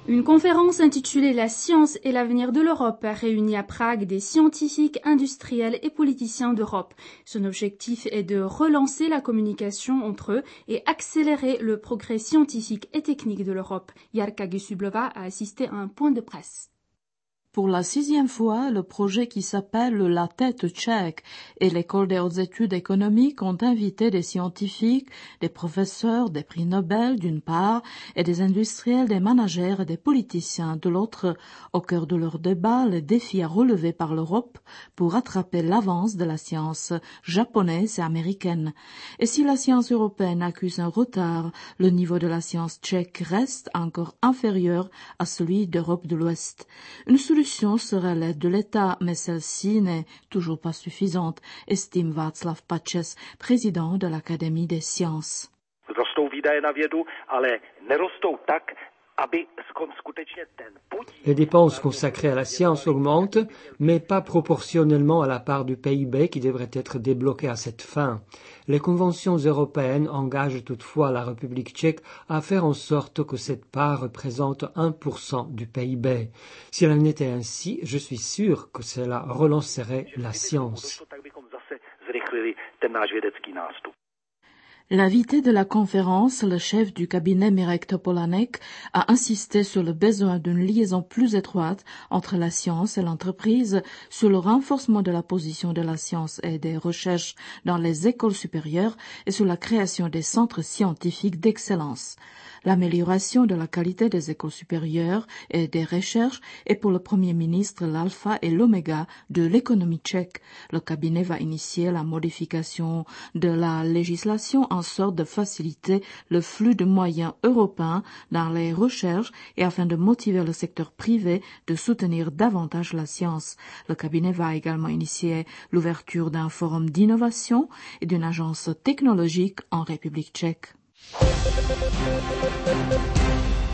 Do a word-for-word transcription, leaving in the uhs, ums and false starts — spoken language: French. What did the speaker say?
Une conférence intitulée « La science et l'avenir de l'Europe » a réuni à Prague des scientifiques, industriels et politiciens d'Europe. Son objectif est de relancer la communication entre eux et accélérer le progrès scientifique et technique de l'Europe. Jarka Gusublova a assisté à un point de presse. Pour la sixième fois, le projet qui s'appelle La Tête tchèque et l'École des hautes études économiques ont invité des scientifiques, des professeurs, des prix Nobel d'une part, et des industriels, des managers et des politiciens de l'autre, au cœur de leur débat, les défis à relever par l'Europe pour rattraper l'avance de la science japonaise et américaine. Et si la science européenne accuse un retard, le niveau de la science tchèque reste encore inférieur à celui d'Europe de l'Ouest. Une solution serait l'aide de l'État, mais celle-ci n'est toujours pas suffisante, estime Václav Pačes, président de l'Académie des sciences. Rostou výdaje na vědu, ale nerostou tak, aby skutečně ten podíl. Les dépenses consacrées à la science augmentent, mais pas proportionnellement à la part du P I B qui devrait être débloquée à cette fin. Les conventions européennes engagent toutefois la République tchèque à faire en sorte que cette part représente un pour cent du P I B. Si elle en était ainsi, je suis sûr que cela relancerait la science. L'invité de la conférence, le chef du cabinet Mirek Topolánek, a insisté sur le besoin d'une liaison plus étroite entre la science et l'entreprise, sur le renforcement de la position de la science et des recherches dans les écoles supérieures et sur la création des centres scientifiques d'excellence. L'amélioration de la qualité des écoles supérieures et des recherches est pour le Premier ministre l'alpha et l'oméga de l'économie tchèque. Le cabinet va initier la modification de la législation en sorte de faciliter le flux de moyens européens dans les recherches et afin de motiver le secteur privé de soutenir davantage la science. Le cabinet va également initier l'ouverture d'un forum d'innovation et d'une agence technologique en République tchèque.